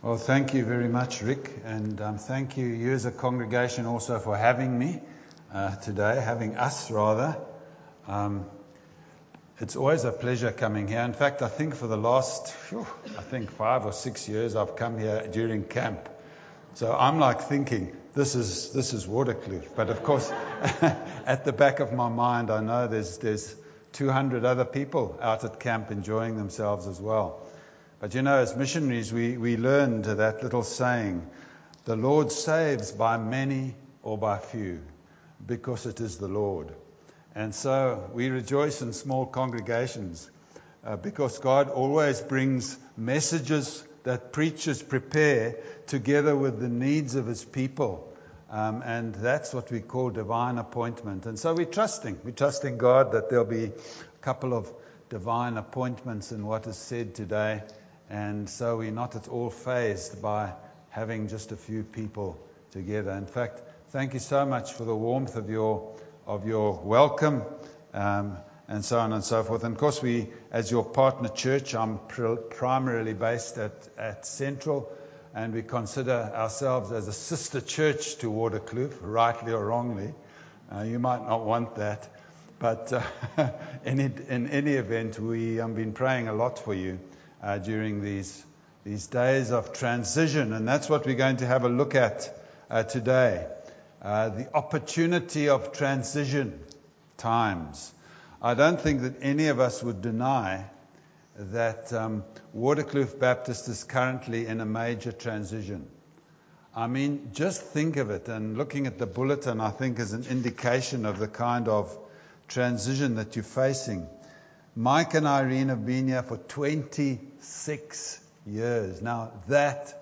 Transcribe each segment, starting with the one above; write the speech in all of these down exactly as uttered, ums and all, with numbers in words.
Well, thank you very much, Rick, and um, thank you, you as a congregation, also for having me uh, today, having us rather. Um, it's always a pleasure coming here. In fact, I think for the last, whew, I think five or six years, I've come here during camp. So I'm like thinking, this is this is Waterkloof. But of course, at the back of my mind, I know there's there's two hundred other people out at camp enjoying themselves as well. But you know, as missionaries, we, we learned that little saying, the Lord saves by many or by few, because it is the Lord. And so we rejoice in small congregations, uh, because God always brings messages that preachers prepare together with the needs of his people. Um, and that's what we call divine appointment. And so we're trusting. We're trusting God that there'll be a couple of divine appointments in what is said today. And so we're not at all fazed by having just a few people together. In fact, thank you so much for the warmth of your of your welcome, um, and so on and so forth. And of course, we, as your partner church, I'm pr- primarily based at, at Central, and we consider ourselves as a sister church to Waterkloof, rightly or wrongly. Uh, you might not want that, but uh, in, it, in any event, we have been praying a lot for you Uh, during these these days of transition, and that's what we're going to have a look at uh, today. Uh, the opportunity of transition times. I don't think that any of us would deny that um, Waterkloof Baptist is currently in a major transition. I mean, just think of it, and looking at the bulletin, I think, is an indication of the kind of transition that you're facing. Mike and Irene have been here for twenty-six years. Now that,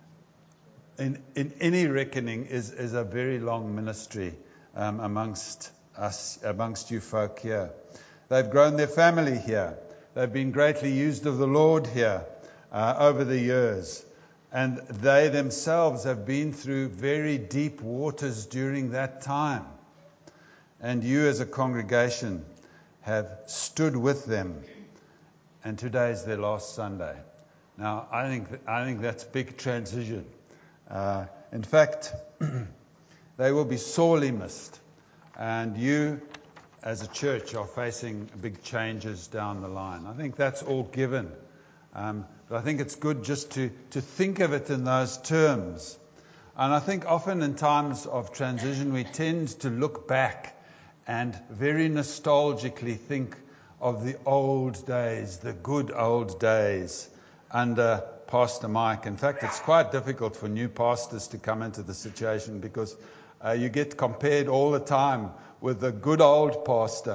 in, in any reckoning, is, is a very long ministry um, amongst us, amongst you folk here. They've grown their family here. They've been greatly used of the Lord here uh, over the years. And they themselves have been through very deep waters during that time. And you as a congregation have stood with them, and today is their last Sunday. Now, I think I think that's big transition. Uh, in fact, they will be sorely missed, and you, as a church, are facing big changes down the line. I think that's all given, um, but I think it's good just to to think of it in those terms. And I think often in times of transition, we tend to look back and very nostalgically think of the old days, the good old days under Pastor Mike. In fact, it's quite difficult for new pastors to come into the situation because uh, you get compared all the time with the good old pastor.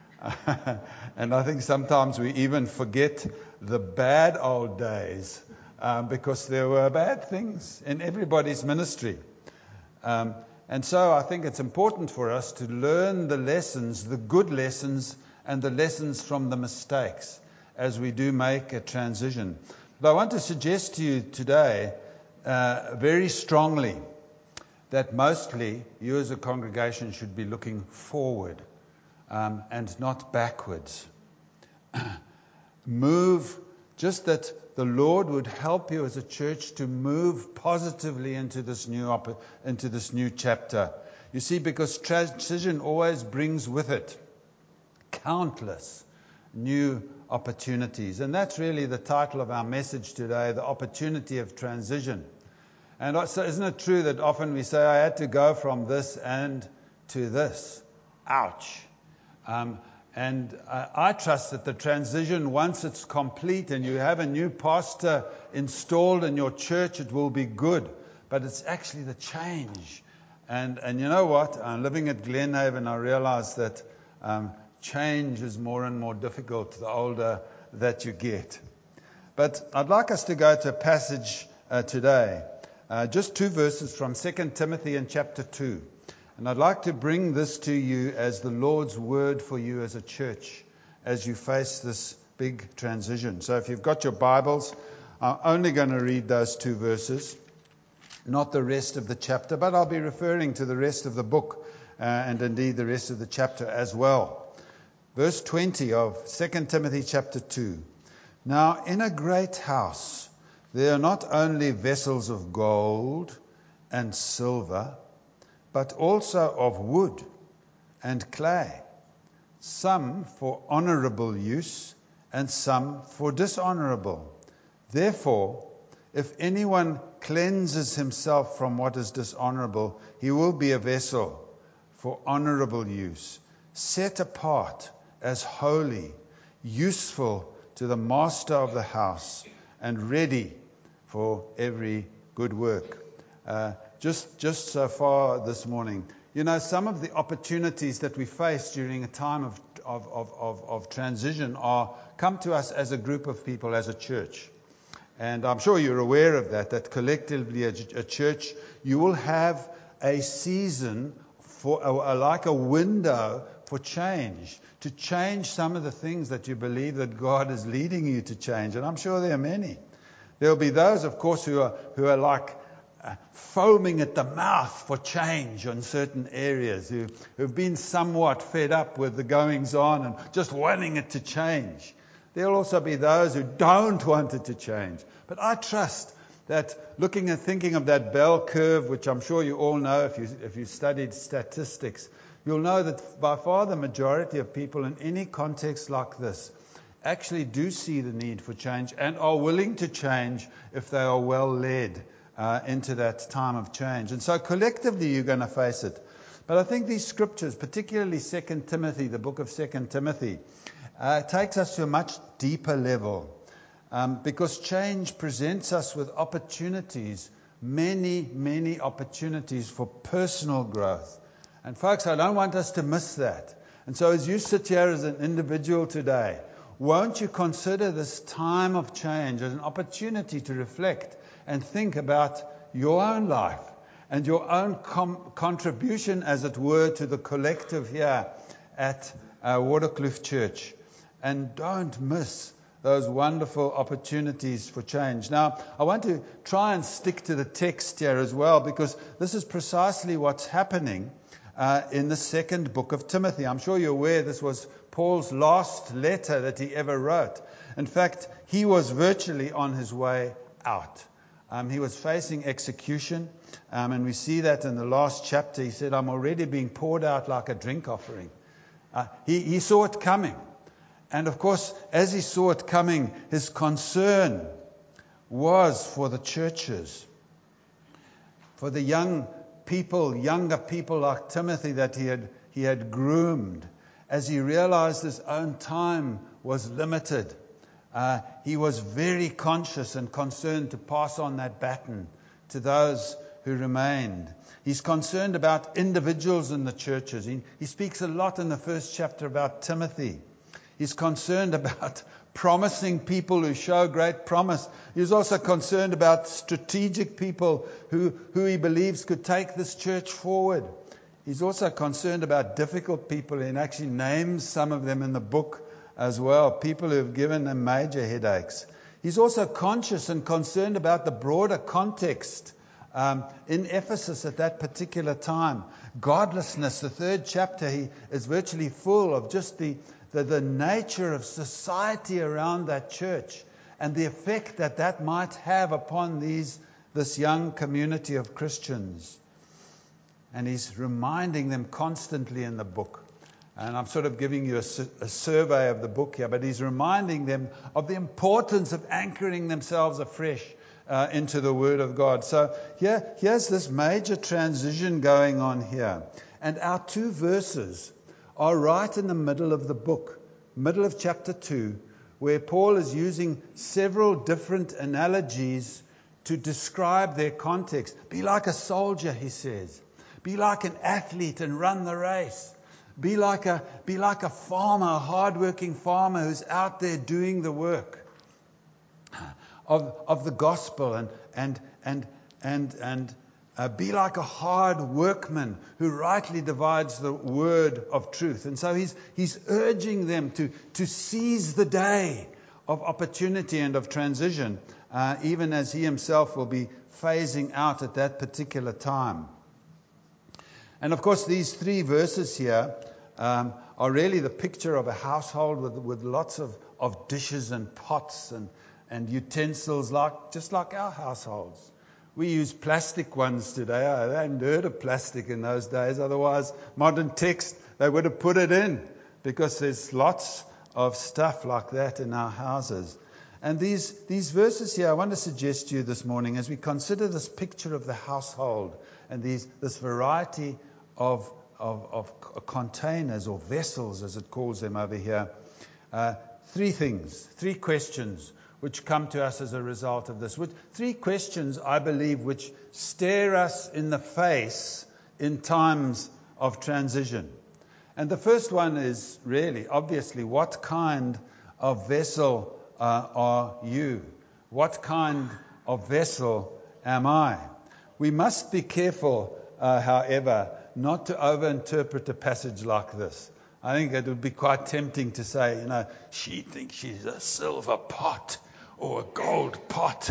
And I think sometimes we even forget the bad old days um, because there were bad things in everybody's ministry. Um, And so I think it's important for us to learn the lessons, the good lessons, and the lessons from the mistakes as we do make a transition. But I want to suggest to you today uh, very strongly that mostly you as a congregation should be looking forward um, and not backwards. Move, just that the Lord would help you as a church to move positively into this new op- into this new chapter. You see, because transition always brings with it countless new opportunities. And that's really the title of our message today, the opportunity of transition. And so isn't it true that often we say, I had to go from this and to this. Ouch. Um, And uh, I trust that the transition, once it's complete and you have a new pastor installed in your church, it will be good. But it's actually the change. And and you know what? I'm living at Glenhaven, I realize that um, change is more and more difficult the older that you get. But I'd like us to go to a passage uh, today. Uh, just two verses from Second Timothy in chapter two. And I'd like to bring this to you as the Lord's word for you as a church as you face this big transition. So if you've got your Bibles, I'm only going to read those two verses, not the rest of the chapter, but I'll be referring to the rest of the book uh, and indeed the rest of the chapter as well. Verse twenty of Second Timothy chapter two. Now in a great house They are not only vessels of gold and silver, but also of wood and clay, some for honorable use and some for dishonorable. Therefore, if anyone cleanses himself from what is dishonorable, he will be a vessel for honorable use, set apart as holy, useful to the master of the house, and ready for every good work. Uh, just, just so far this morning, you know, some of the opportunities that we face during a time of, of, of, of, of transition are come to us as a group of people, as a church. And I'm sure you're aware of that, that collectively a, a church, you will have a season for a, a, like a window for change, to change some of the things that you believe that God is leading you to change. And I'm sure there are many. There will be those, of course, who are who are like uh, foaming at the mouth for change on certain areas, who who've been somewhat fed up with the goings on and just wanting it to change. There will also be those who don't want it to change. But I trust that looking and thinking of that bell curve, which I'm sure you all know if you if you studied statistics, you'll know that by far the majority of people in any context like this actually do see the need for change and are willing to change if they are well led uh, into that time of change. And so collectively you're going to face it. But I think these scriptures, particularly Second Timothy, the book of Second Timothy, uh, takes us to a much deeper level. Um, because change presents us with opportunities, many, many opportunities for personal growth. And folks, I don't want us to miss that. And so as you sit here as an individual today, won't you consider this time of change as an opportunity to reflect and think about your own life and your own com- contribution, as it were, to the collective here at uh, Waterkloof Church. And don't miss those wonderful opportunities for change. Now, I want to try and stick to the text here as well, because this is precisely what's happening uh, in the second book of Timothy. I'm sure you're aware this was Paul's last letter that he ever wrote. In fact, he was virtually on his way out. Um, he was facing execution, um, and we see that in the last chapter. He said, I'm already being poured out like a drink offering. Uh, he, he saw it coming. And of course, as he saw it coming, his concern was for the churches, for the young people, younger people like Timothy that he had, he had groomed. As he realized his own time was limited, uh, he was very conscious and concerned to pass on that baton to those who remained. He's concerned about individuals in the churches. He, he speaks a lot in the first chapter about Timothy. He's concerned about promising people who show great promise. He's also concerned about strategic people who, who he believes could take this church forward. He's also concerned about difficult people, and actually names some of them in the book as well, people who have given him major headaches. He's also conscious and concerned about the broader context um, in Ephesus at that particular time. Godlessness, the third chapter, he is virtually full of just the, the, the nature of society around that church and the effect that that might have upon these this young community of Christians. And he's reminding them constantly in the book. And I'm sort of giving you a, a survey of the book here, but he's reminding them of the importance of anchoring themselves afresh uh, into the Word of God. So here, here's this major transition going on here. And our two verses are right in the middle of the book, middle of chapter two, where Paul is using several different analogies to describe their context. Be like a soldier, he says. Be like an athlete and run the race. Be like a be like a farmer, a hard-working farmer who's out there doing the work of of the gospel, and and and and and uh, be like a hard workman who rightly divides the word of truth. And so he's he's urging them to to seize the day of opportunity and of transition, uh, even as he himself will be phasing out at that particular time. And of course, these three verses here um, are really the picture of a household with, with lots of, of dishes and pots and and utensils like just like our households. We use plastic ones today. I hadn't heard of plastic in those days. Otherwise, modern text, they would have put it in, because there's lots of stuff like that in our houses. And these, these verses here, I want to suggest to you this morning, as we consider this picture of the household and these, this variety of, of, of containers or vessels, as it calls them over here, uh, three things, three questions which come to us as a result of this. Which, three questions, I believe, which stare us in the face in times of transition. And the first one is really, obviously, what kind of vessel uh, are you? What kind of vessel am I? We must be careful, uh, however, not to overinterpret a passage like this. I think it would be quite tempting to say, you know, she thinks she's a silver pot or a gold pot.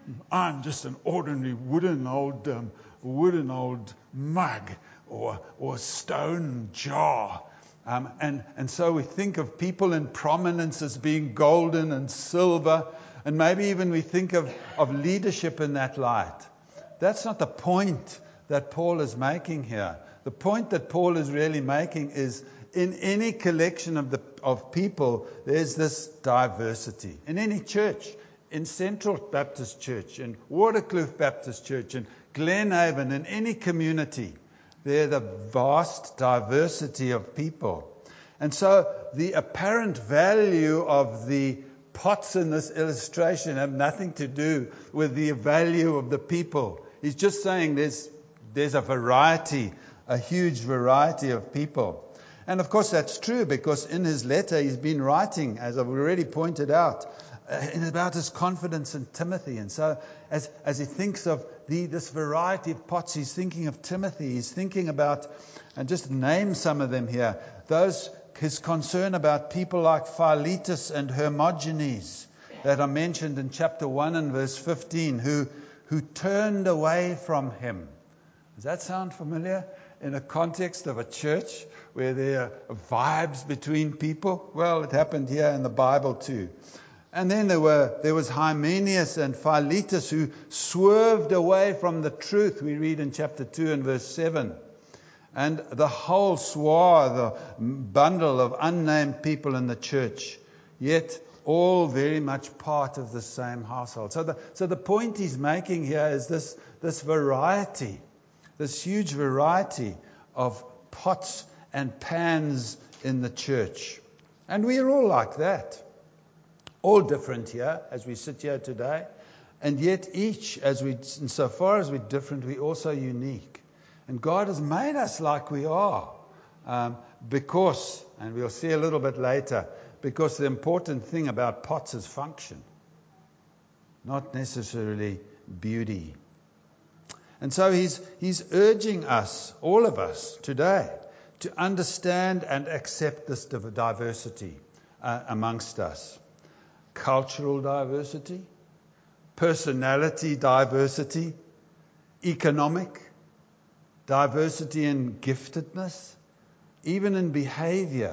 I'm just an ordinary wooden old um, wooden old mug or or stone jar. Um, and, and so we think of people in prominence as being golden and silver, and maybe even we think of, of leadership in that light. That's not the point that Paul is making here. The point that Paul is really making is, in any collection of the of people, there's this diversity. In any church, in Central Baptist Church, in Waterkloof Baptist Church, in Glenhaven, in any community, there's a vast diversity of people. And so the apparent value of the pots in this illustration have nothing to do with the value of the people. He's just saying there's there's a variety, a huge variety of people. And of course that's true, because in his letter he's been writing, as I've already pointed out, uh, about his confidence in Timothy. And so as as he thinks of the, this variety of pots, he's thinking of Timothy. He's thinking about, and just name some of them here, those, his concern about people like Philetus and Hermogenes that are mentioned in chapter one and verse fifteen, who who turned away from him. Does that sound familiar? In a context of a church where there are vibes between people? Well, it happened here in the Bible too. And then there were there was Hymenaeus and Philetus who swerved away from the truth, we read in chapter two and verse seven. And the whole swath, the bundle of unnamed people in the church, yet all very much part of the same household. So the, so the point he's making here is this, this variety, this huge variety of pots and pans in the church. And we are all like that. All different here as we sit here today. And yet each, as we, insofar as we're different, we're also unique. And God has made us like we are. Um, because, and we'll see a little bit later, because the important thing about pots is function, not necessarily beauty. And so he's he's urging us, all of us today, to understand and accept this diversity uh, amongst us. Cultural diversity, personality diversity, economic diversity in giftedness, even in behavior.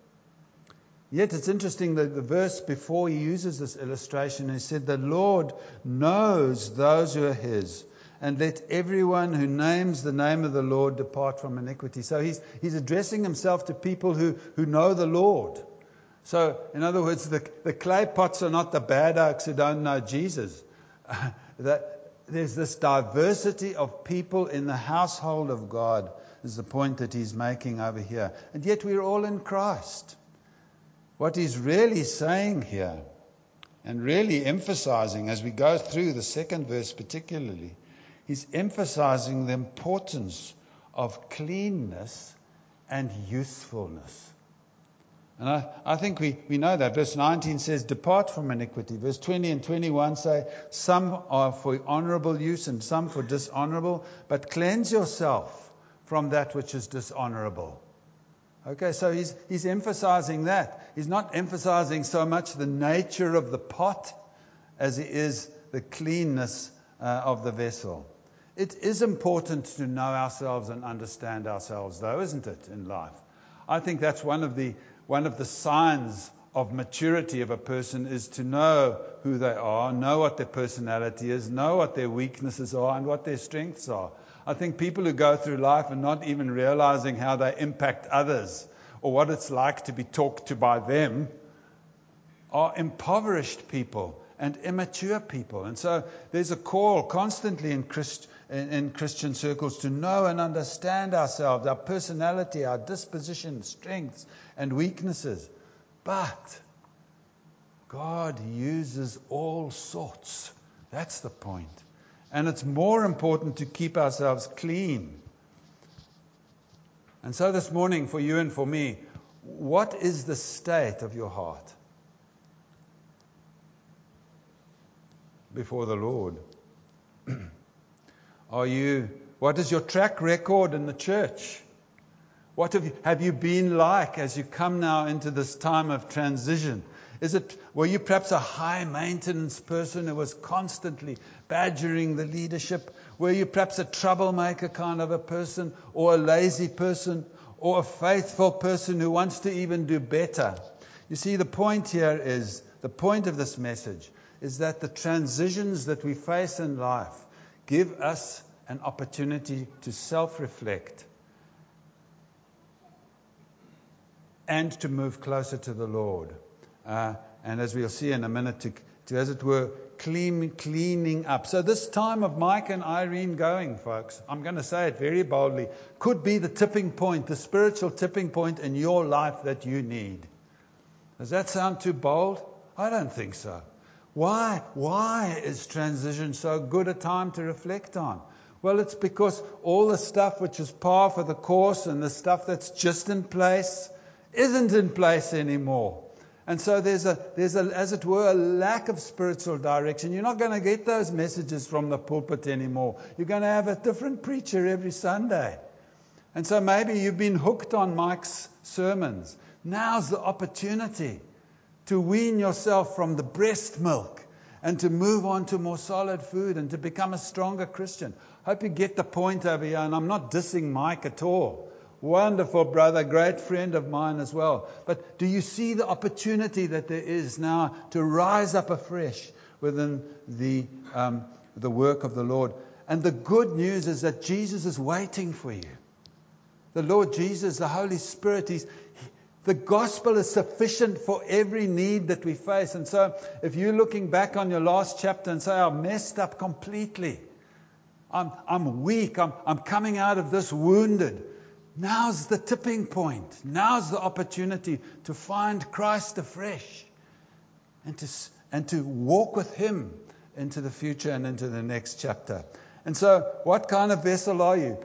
Yet it's interesting that the verse before he uses this illustration, he said, the Lord knows those who are his, and let everyone who names the name of the Lord depart from iniquity. So he's he's addressing himself to people who, who know the Lord. So, in other words, the, the clay pots are not the bad oaks who don't know Jesus. that there's this diversity of people in the household of God, is the point that he's making over here. And yet we're all in Christ. What he's really saying here, and really emphasizing as we go through the second verse particularly, he's emphasizing the importance of cleanness and usefulness. And I, I think we, we know that. Verse nineteen says, depart from iniquity. Verse twenty and twenty-one say, some are for honorable use and some for dishonorable, but cleanse yourself from that which is dishonorable. Okay, so he's he's emphasizing that. He's not emphasizing so much the nature of the pot as he is the cleanness uh, of the vessel. It is important to know ourselves and understand ourselves, though, isn't it, in life? I think that's one of the one of the signs of maturity of a person is to know who they are, know what their personality is, know what their weaknesses are and what their strengths are. I think people who go through life and not even realizing how they impact others or what it's like to be talked to by them are impoverished people and immature people. And so there's a call constantly in, Christ, in, in Christian circles to know and understand ourselves, our personality, our disposition, strengths and weaknesses. But God uses all sorts. That's the point. And it's more important to keep ourselves clean. And so this morning, for you and for me, what is the state of your heart before the Lord? Are you, what is your track record in the church? What have you, have you been like as you come now into this time of transition? Is it, were you perhaps a high maintenance person who was constantly badgering the leadership? Were you perhaps a troublemaker kind of a person, or a lazy person, or a faithful person who wants to even do better? You see, the point here is, the point of this message is that the transitions that we face in life give us an opportunity to self-reflect and to move closer to the Lord. Uh, and as we'll see in a minute, to, to as it were, clean, cleaning up. So this time of Mike and Irene going, folks, I'm going to say it very boldly, could be the tipping point, the spiritual tipping point in your life that you need. Does that sound too bold? I don't think so. Why? Why is transition so good a time to reflect on? Well, it's because all the stuff which is par for the course and the stuff that's just in place isn't in place anymore. And so there's a, there's a, as it were, a lack of spiritual direction. You're not going to get those messages from the pulpit anymore. You're going to have a different preacher every Sunday. And so maybe you've been hooked on Mike's sermons. Now's the opportunity to wean yourself from the breast milk and to move on to more solid food and to become a stronger Christian. Hope you get the point over here. And I'm not dissing Mike at all. Wonderful brother, great friend of mine as well. But do you see the opportunity that there is now to rise up afresh within the um, the work of the Lord? And the good news is that Jesus is waiting for you. The Lord Jesus, the Holy Spirit, He's, the gospel is sufficient for every need that we face. And so if you're looking back on your last chapter and say, I'm messed up completely. I'm, I'm weak. I'm, I'm coming out of this wounded. Now's the tipping point. Now's the opportunity to find Christ afresh and to, and to walk with Him into the future and into the next chapter. And so what kind of vessel are you?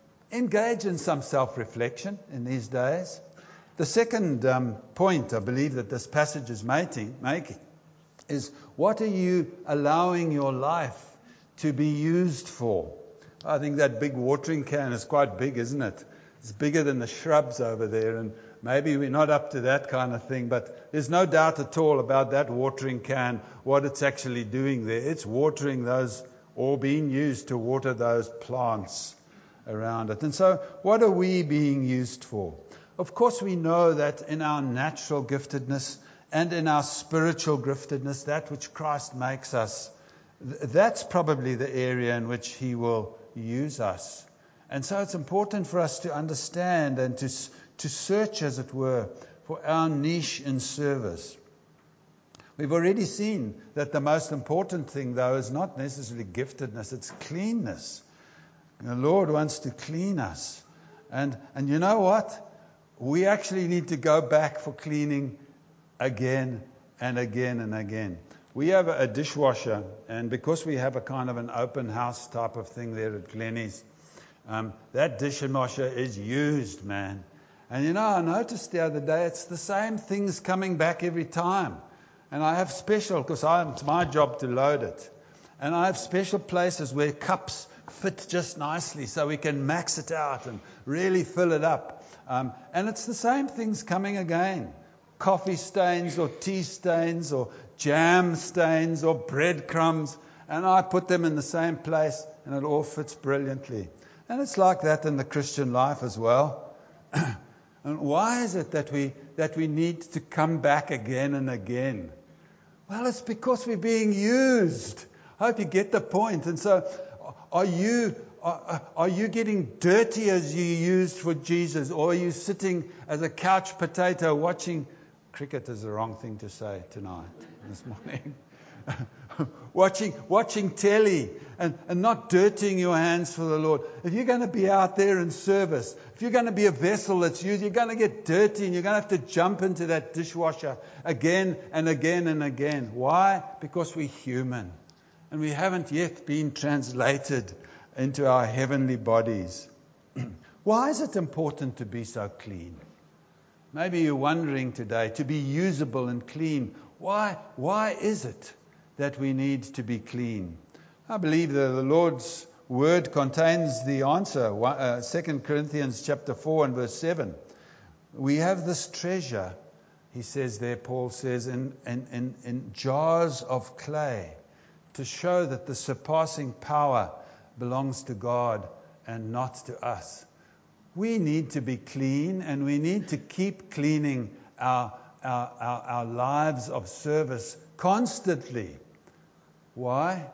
Engage in some self-reflection in these days. The second um, point I believe that this passage is making, making is, what are you allowing your life to be used for? I think that big watering can is quite big, isn't it? It's bigger than the shrubs over there, and maybe we're not up to that kind of thing, but there's no doubt at all about that watering can, what it's actually doing there. It's watering those, or being used to water those plants around it. And so what are we being used for? Of course, we know that in our natural giftedness and in our spiritual giftedness, that which Christ makes us, that's probably the area in which He will use us. And so it's important for us to understand and to, to search, as it were, for our niche in service. We've already seen that the most important thing, though, is not necessarily giftedness, it's cleanness. The Lord wants to clean us. And, and you know what? We actually need to go back for cleaning again and again and again. We have a dishwasher, and because we have a kind of an open house type of thing there at Glennie's, Um, that dishwasher is used, man. And you know, I noticed the other day, it's the same things coming back every time. And I have special, because it's my job to load it. And I have special places where cups fit just nicely so we can max it out and really fill it up. Um, and it's the same things coming again. Coffee stains or tea stains or jam stains or breadcrumbs. And I put them in the same place and it all fits brilliantly. And it's like that in the Christian life as well. And why is it that we that we need to come back again and again? Well, it's because we're being used. I hope you get the point. And so, are you are, are you getting dirty as you used for Jesus, or are you sitting as a couch potato watching? Cricket is the wrong thing to say tonight, this morning. watching watching telly and, and not dirtying your hands for the Lord. If you're going to be out there in service, if you're going to be a vessel that's used, you're going to get dirty and you're going to have to jump into that dishwasher again and again and again. Why? Because we're human and we haven't yet been translated into our heavenly bodies. Why is it important to be so clean? Maybe you're wondering today, to be usable and clean. Why, why is it that we need to be clean? I believe that the Lord's word contains the answer. Uh, Second Corinthians chapter four and verse seven. We have this treasure, he says there, Paul says, in, in, in, in jars of clay, to show that the surpassing power belongs to God and not to us. We need to be clean, and we need to keep cleaning our, our, our, our lives of service constantly. Why?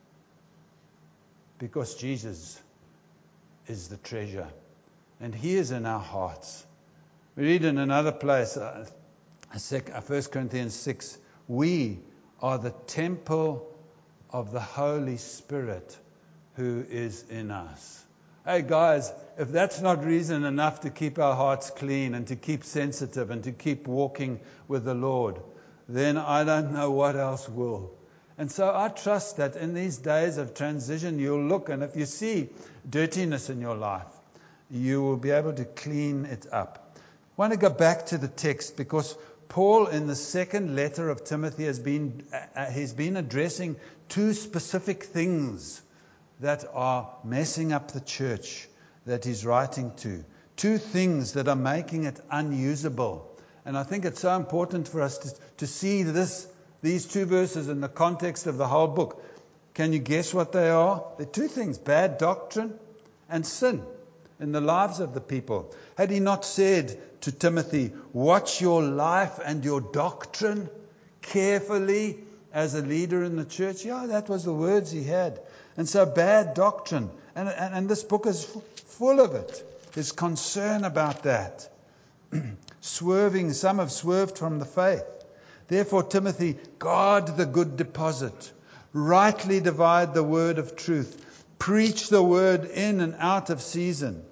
Because Jesus is the treasure, and He is in our hearts. We read in another place, uh, First Corinthians six, we are the temple of the Holy Spirit who is in us. Hey guys, if that's not reason enough to keep our hearts clean and to keep sensitive and to keep walking with the Lord, then I don't know what else will. And so I trust that in these days of transition, you'll look, and if you see dirtiness in your life, you will be able to clean it up. I want to go back to the text because Paul, in the second letter of Timothy, has been uh, he's been addressing two specific things that are messing up the church that he's writing to. Two things that are making it unusable. And I think it's so important for us to, to see this, these two verses in the context of the whole book. Can you guess what they are? They're two things: bad doctrine and sin in the lives of the people. Had he not said to Timothy, watch your life and your doctrine carefully as a leader in the church? Yeah, that was the words he had. And so bad doctrine, and, and, and this book is f- full of it, is concern about that. Swerving, some have swerved from the faith. Therefore, Timothy, guard the good deposit. Rightly divide the word of truth. Preach the word in and out of season.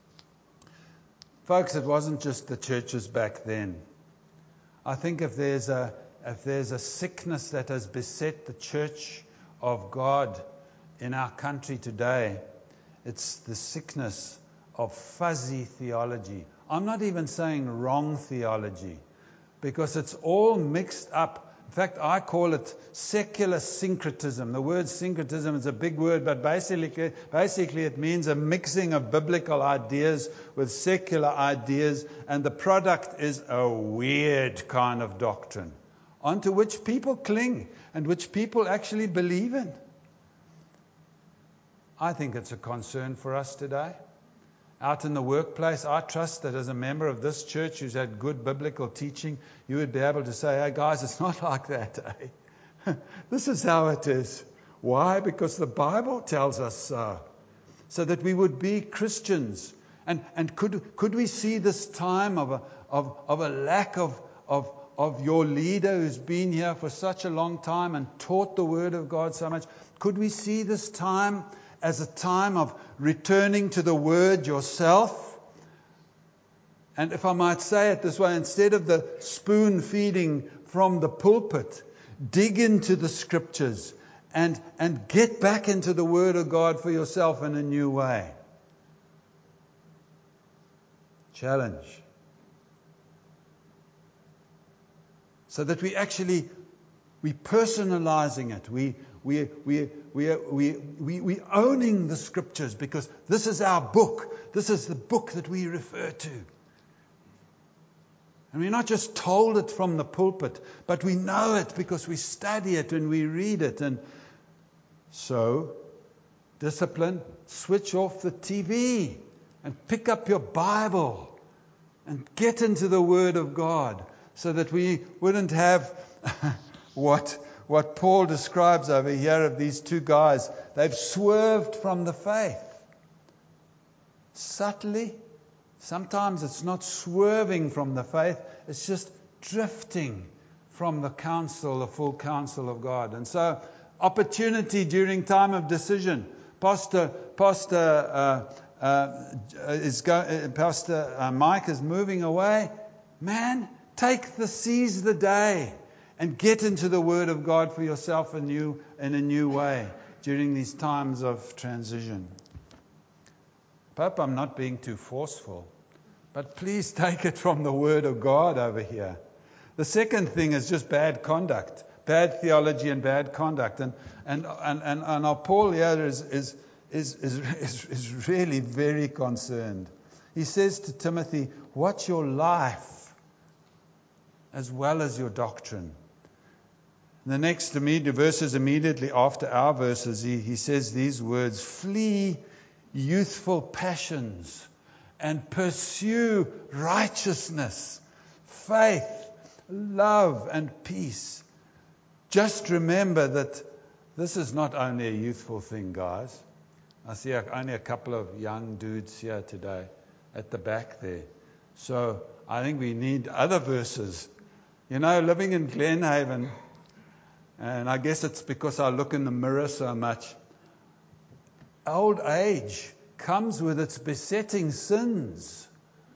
Folks, it wasn't just the churches back then. I think if there's a, if there's a sickness that has beset the church of God in our country today, it's the sickness of fuzzy theology. I'm not even saying wrong theology, because it's all mixed up. In fact, I call it secular syncretism. The word syncretism is a big word, but basically, basically it means a mixing of biblical ideas with secular ideas, and the product is a weird kind of doctrine onto which people cling and which people actually believe in. I think it's a concern for us today. Out in the workplace, I trust that as a member of this church who's had good biblical teaching, you would be able to say, hey guys, it's not like that, eh? This is how it is. Why? Because the Bible tells us so. So that we would be Christians. And and could could we see this time of a of, of a lack of, of of your leader who's been here for such a long time and taught the Word of God so much? Could we see this time as a time of returning to the Word yourself? And if I might say it this way, instead of the spoon feeding from the pulpit, dig into the Scriptures and, and get back into the Word of God for yourself in a new way. Challenge. So that we actually, we personalizing it. We We we we we we we owning the Scriptures, because this is our book. This is the book that we refer to. And we're not just told it from the pulpit, but we know it because we study it and we read it. And so, discipline, switch off the T V and pick up your Bible and get into the Word of God so that we wouldn't have what, what Paul describes over here of these two guys. They've swerved from the faith. Subtly. Sometimes it's not swerving from the faith, it's just drifting from the counsel, the full counsel of God. And so, opportunity during time of decision. Pastor, Pastor, uh, uh, is go, uh, Pastor uh, Mike is moving away. Man, take the seize the day and get into the Word of God for yourself anew, in a new way during these times of transition. Pope, I'm not being too forceful, but please take it from the Word of God over here. The second thing is just bad conduct, bad theology and bad conduct. And and and and, and our Paul here is is, is is is is really very concerned. He says to Timothy, watch your life as well as your doctrine. The next immediate verses immediately after our verses, he, he says these words, flee youthful passions and pursue righteousness, faith, love, and peace. Just remember that this is not only a youthful thing, guys. I see only a couple of young dudes here today at the back there. So I think we need other verses. You know, living in Glenhaven, and I guess it's because I look in the mirror so much, old age comes with its besetting sins.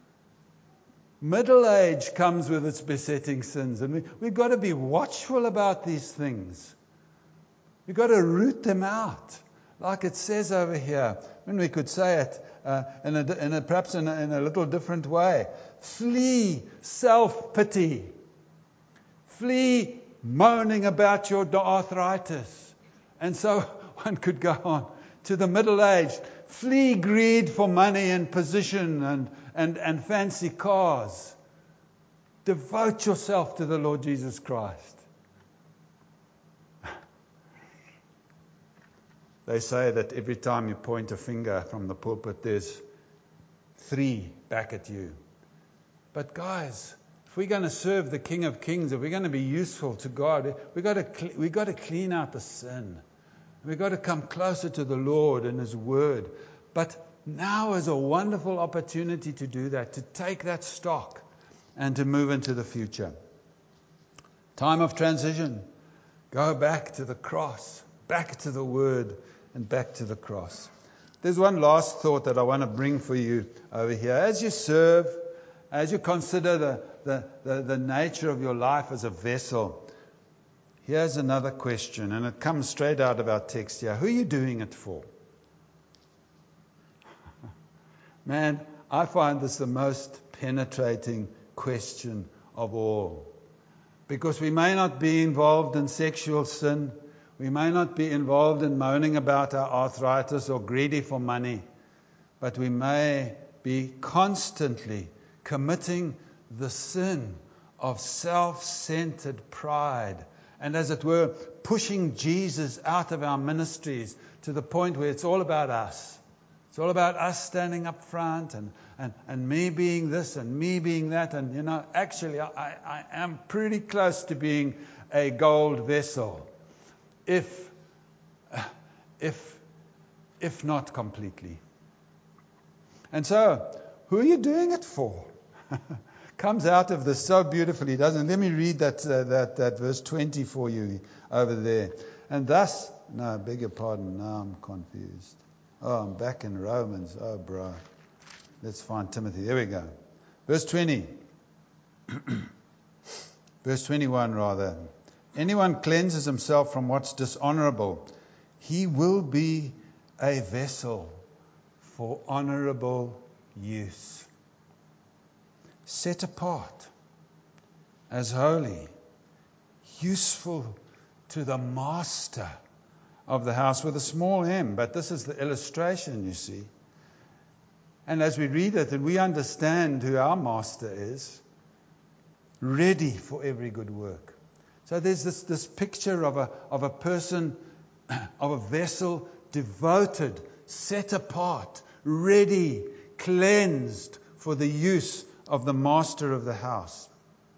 Middle age comes with its besetting sins. And we, we've got to be watchful about these things. We've got to root them out. Like it says over here. And we could say it uh, in, a, in a, perhaps in a, in a little different way. Flee self-pity. Flee moaning about your arthritis. And so one could go on. To the middle-aged, flee greed for money and position and, and, and fancy cars. Devote yourself to the Lord Jesus Christ. They say that every time you point a finger from the pulpit, there's three back at you. But guys, if we're going to serve the King of Kings, if we're going to be useful to God, we've got to, we've got to clean out the sin. We've got to come closer to the Lord and His Word. But now is a wonderful opportunity to do that, to take that stock and to move into the future. Time of transition. Go back to the cross, back to the Word, and back to the cross. There's one last thought that I want to bring for you over here. As you serve, as you consider the, the, the, the nature of your life as a vessel, here's another question, and it comes straight out of our text here. Who are you doing it for? Man, I find this the most penetrating question of all. Because we may not be involved in sexual sin. We may not be involved in moaning about our arthritis or greedy for money. But we may be constantly committing the sin of self-centered pride. And as it were, pushing Jesus out of our ministries to the point where it's all about us. It's all about us standing up front and, and, and me being this and me being that. And, you know, actually, I, I am pretty close to being a gold vessel. If, if, if not completely. And so, who are you doing it for? Comes out of this so beautifully, doesn't it? Let me read that, uh, that, that verse twenty for you over there. And thus, no, I beg your pardon, now I'm confused. Oh, I'm back in Romans. Oh, bro. Let's find Timothy. There we go. Verse twenty. Verse twenty-one, rather. Anyone cleanses himself from what's dishonorable, he will be a vessel for honorable use. Set apart as holy, useful to the master of the house with a small m. But this is the illustration, you see. And as we read it and we understand who our master is, ready for every good work. So there's this, this picture of a, of a person, of a vessel devoted, set apart, ready, cleansed for the use of the master of the house.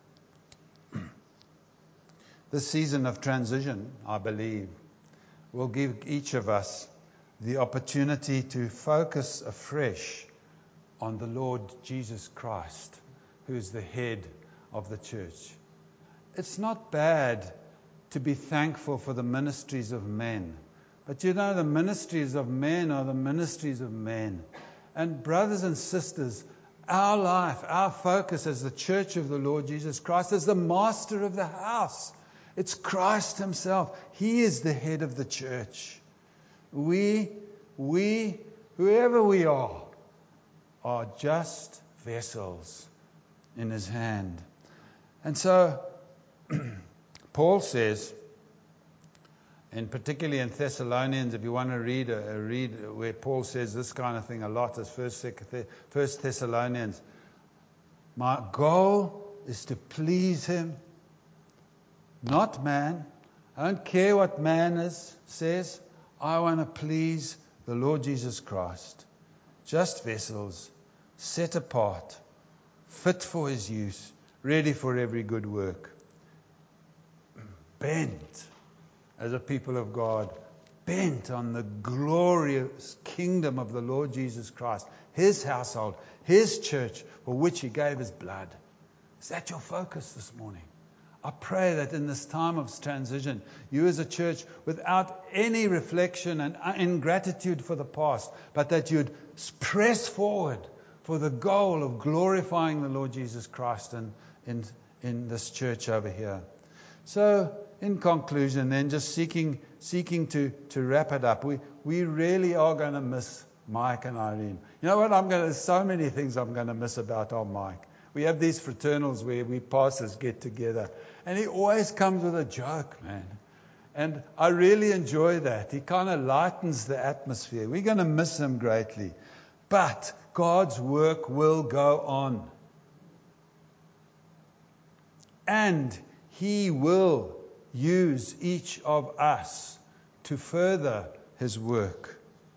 This season of transition, I believe, will give each of us the opportunity to focus afresh on the Lord Jesus Christ, who is the head of the church. It's not bad to be thankful for the ministries of men. But you know, the ministries of men are the ministries of men. And brothers and sisters, our life, our focus as the church of the Lord Jesus Christ is the master of the house. It's Christ himself. He is the head of the church. We, we, whoever we are, are just vessels in his hand. And so, Paul says, and particularly in Thessalonians, if you want to read, uh, read where Paul says this kind of thing a lot, is First, First Thessalonians. My goal is to please him, not man. I don't care what man is, says. I want to please the Lord Jesus Christ. Just vessels, set apart, fit for his use, ready for every good work. Bent as a people of God, bent on the glorious kingdom of the Lord Jesus Christ, his household, his church, for which he gave his blood. Is that your focus this morning? I pray that in this time of transition, you as a church, without any reflection and ingratitude for the past, but that you'd press forward for the goal of glorifying the Lord Jesus Christ in, in, in this church over here. So, in conclusion, then, just seeking seeking to, to wrap it up, we, we really are going to miss Mike and Irene. You know what? I'm going to, there's so many things I'm going to miss about our Mike. We have these fraternals where we pastors get together, and he always comes with a joke, man. And I really enjoy that. He kind of lightens the atmosphere. We're going to miss him greatly. But God's work will go on. And he will use each of us to further his work.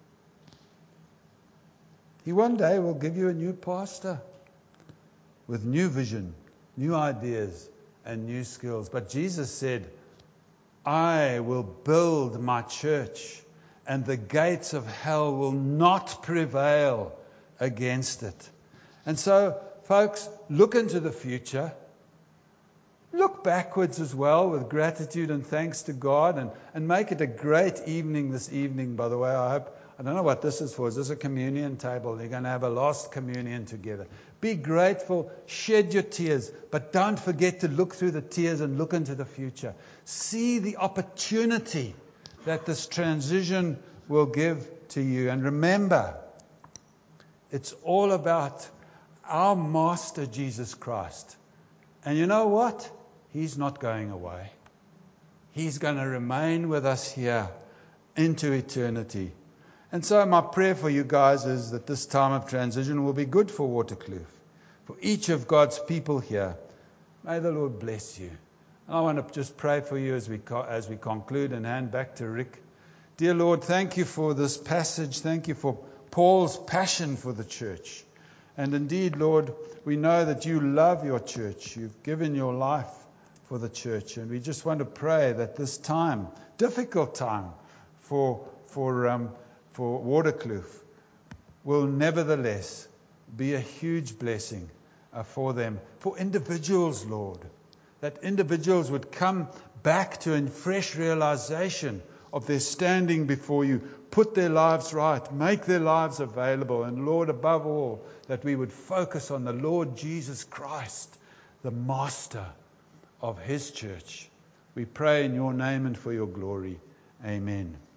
He one day will give you a new pastor with new vision, new ideas, and new skills. But Jesus said, I will build my church, and the gates of hell will not prevail against it. And so, folks, look into the future. Look backwards as well with gratitude and thanks to God, and, and make it a great evening this evening, by the way. I hope, I don't know what this is for. Is this a communion table? You're going to have a last communion together. Be grateful, shed your tears, but don't forget to look through the tears and look into the future. See the opportunity that this transition will give to you. And remember, it's all about our Master Jesus Christ. And you know what? He's not going away. He's going to remain with us here into eternity. And so my prayer for you guys is that this time of transition will be good for Waterkloof, for each of God's people here. May the Lord bless you. And I want to just pray for you as we as we conclude and hand back to Rick. Dear Lord, thank you for this passage. Thank you for Paul's passion for the church. And indeed, Lord, we know that you love your church. You've given your life for the church. And we just want to pray that this time, difficult time for for um, for Waterkloof, will nevertheless be a huge blessing uh, for them, for individuals, Lord. That individuals would come back to a fresh realization of their standing before you, put their lives right, make their lives available. And Lord, above all, that we would focus on the Lord Jesus Christ, the master of his church. We pray in your name and for your glory. Amen.